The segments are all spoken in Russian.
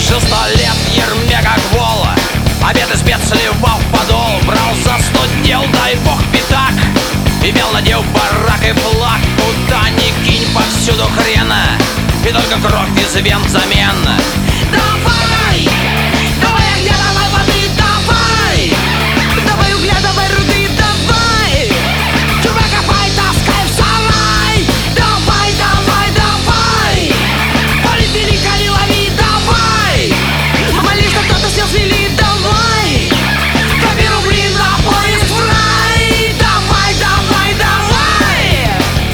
жил 100 лет в ерме как вола, обед из спец сливал в подол. Брал за 100 дел, дай бог, пятак, имел надел барак и флаг. Куда ни кинь, повсюду хрена, и только кровь из вен взамен. Давай, давай огня, давай воды, давай, давай угля, давай руды, давай, чувак, копай, таскай в сарай. Давай, давай, давай, полетели, коли, лови, давай, молись, что кто-то сел с вели, давай, копи рубли на поезд в рай. Давай, давай, давай.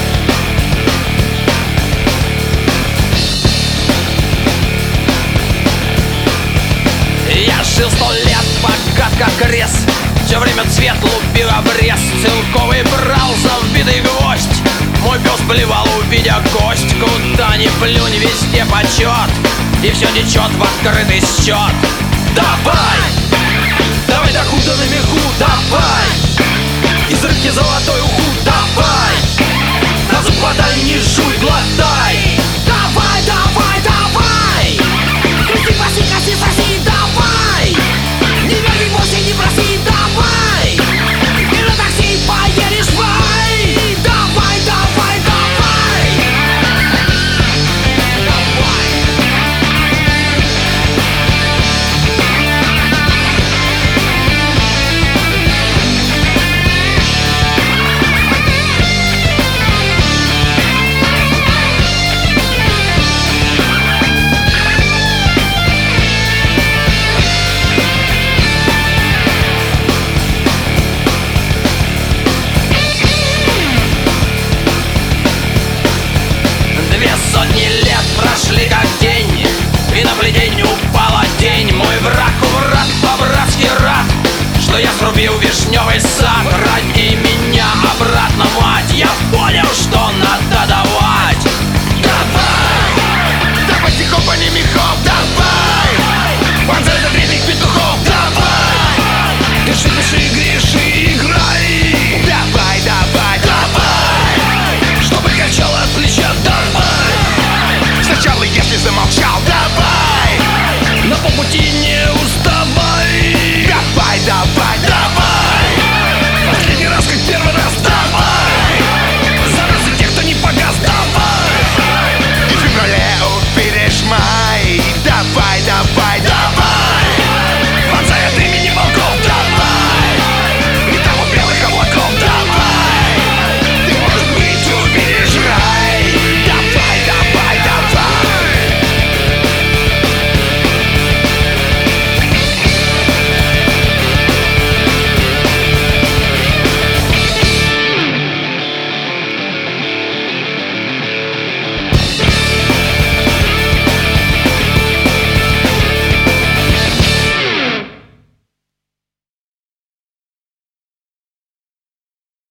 Я жил 100 лет, богат как крест, все время цвет лупил обрез. Целковый брал за вбитый гвоздь, мой пес плевал, увидя кость. Куда ни плюнь, везде почет, и все течет в открытый счет. Давай, давай до худа наверху, давай, из рыбки золотой уху, давай, на зуб подай, не жуй, глотай. Давай, давай, давай, крути, проси, коси, соси, давай, не верни, бойся, не проси, давай, и на такси поедешь в рай. Давай, давай, давай, давай. Две сотни лет прошли как день, и на плетень упала тень. Мой враг по-братски рад, что я срубил вишневый сад. Ради меня обратно, мать, я понял, что надо давать. Давай, давай стихов, а не мехов, давай, вонзай до древних петухов, давай, дыши, дыши, греши, играй. Давай, давай, давай, чтобы качало от плеча, давай. Сначала, если замолчал, давай, но по пути не